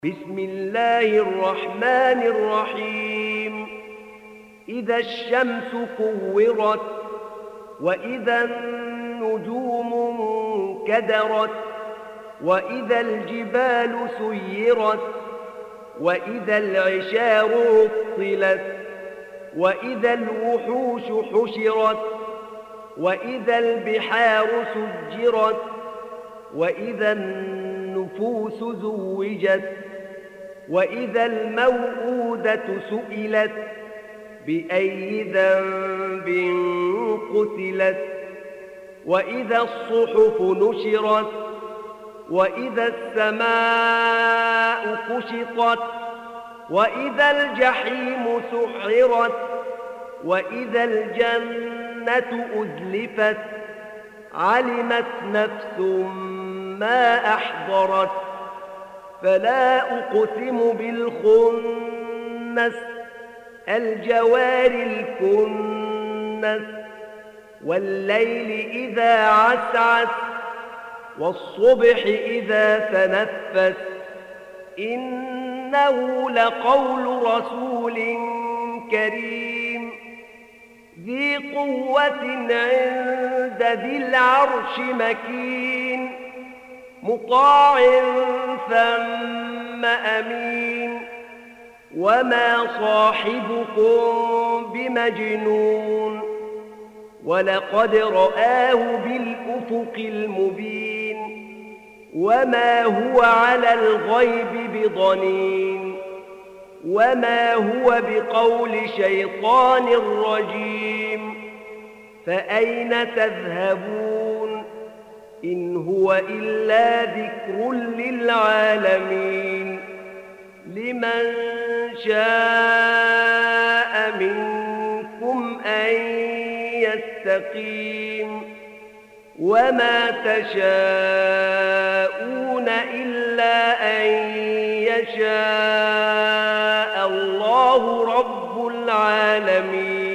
بسم الله الرحمن الرحيم. إذا الشمس كورت وإذا النجوم انكدرت وإذا الجبال سيرت وإذا العشار عطلت وإذا الوحوش حشرت وإذا البحار سجرت وإذا النفوس زوجت وإذا الموءودة سئلت بأي ذنب قتلت وإذا الصحف نشرت وإذا السماء كشطت وإذا الجحيم سعرت وإذا الجنة أزلفت علمت نفس ما أحضرت. فلا أقسم بالخنس الجوار الكنس والليل إذا عسعس والصبح إذا تنفس إنه لقول رسول كريم ذي قوة عند ذي العرش مكين مطاع ثم أمين وما صاحبكم بمجنون ولقد رآه بالأفق المبين وما هو على الغيب بضنين وما هو بقول شيطان رجيم فأين تذهبون إن هو إلا ذكر للعالمين لمن شاء منكم أن يستقيم وما تشاءون إلا أن يشاء الله رب العالمين.